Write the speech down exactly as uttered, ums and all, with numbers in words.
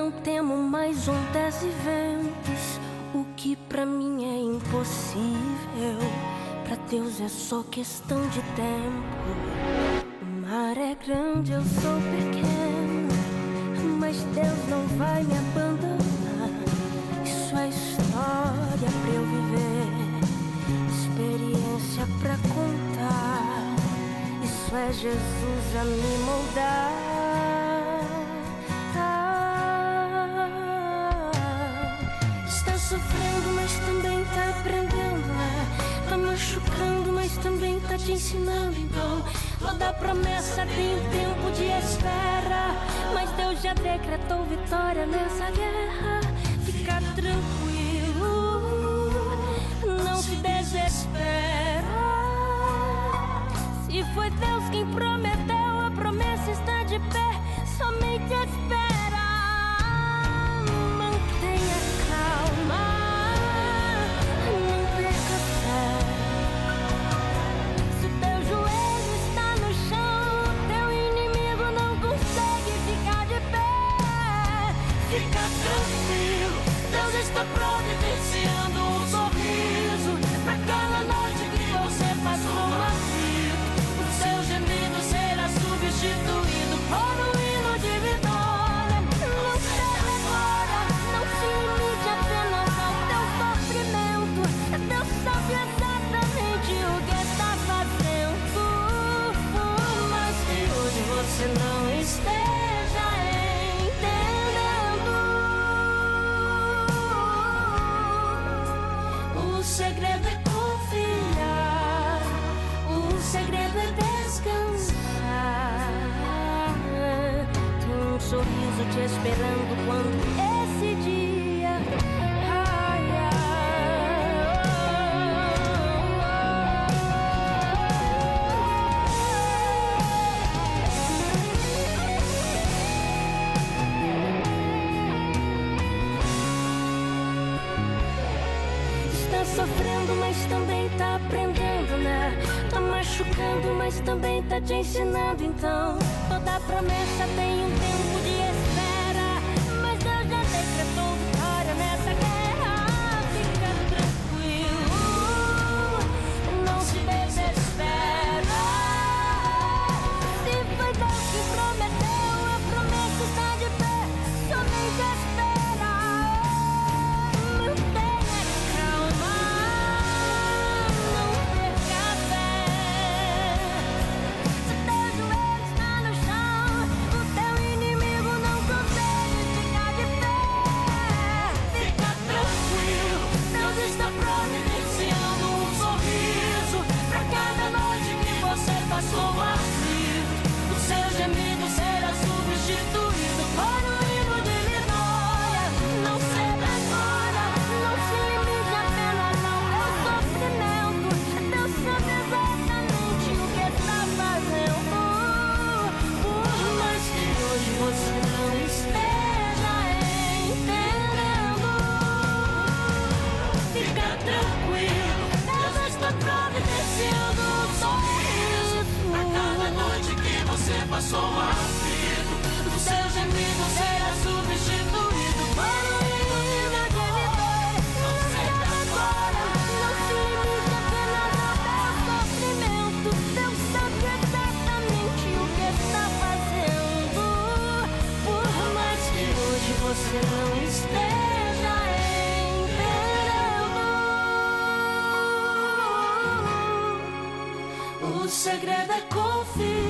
não temo mais ondas e ventos. O que pra mim é impossível, pra Deus é só questão de tempo. O mar é grande, eu sou pequeno, mas Deus não vai me abandonar. Isso é história pra eu viver, experiência pra contar. Isso é Jesus a me moldar. Está sofrendo, mas também tá aprendendo, né? Tá machucando, mas também tá te ensinando. Então toda promessa tem um tempo de espera, mas Deus já decretou vitória nessa guerra. Fica tranquilo, não se desespera. Se foi Deus quem prometeu, a promessa está de pé. Somente espera, mantenha calma, não perca fé. Se teu joelho está no chão, teu inimigo não consegue ficar de pé. Fica tranquilo, Deus está providenciando um sorriso pra cada noite que você passou aflito. O seu gemido será substituído por um hino de vitória. Não cede agora, não se limite apenas ao teu sofrimento. Deus sabe exatamente o que está fazendo. Por mais que hoje você não esteja entendendo, o segredo é confiar, o segredo é descansar. Tem um sorriso te esperando quando esse dia sofrendo, mas também tá aprendendo, né? Tá machucando, mas também tá te ensinando. Então toda promessa tem um tempo de espera, mas Deus já decretou vitória nessa guerra. Fica tranquilo, não se desespera. Se foi Deus que prometeu, a promessa está de pé. Somente espera, mantenha calma, não perca fé. Se teu joelho está no chão, o teu inimigo não consegue ficar de pé. Fica tranquilo, Deus está providenciando um sorriso pra cada noite que você passou aflito. O seu gemido será substituído por um hino de vitória. Não ceda agora, não se limite apenas ao teu sofrimento. Deus sabe exatamente o que está fazendo. Por mais que hoje você não esteja entendendo, fica tranquilo, Deus está providenciando um sorriso pra cada noite que você passou aflito. O seu gemido será substituído por um hino de vitória. Não ceda agora, não se limite apenas ao teu sofrimento. Deus sabe exatamente o que está fazendo. Por mais que hoje você não esteja entendendo, o segredo é confiar,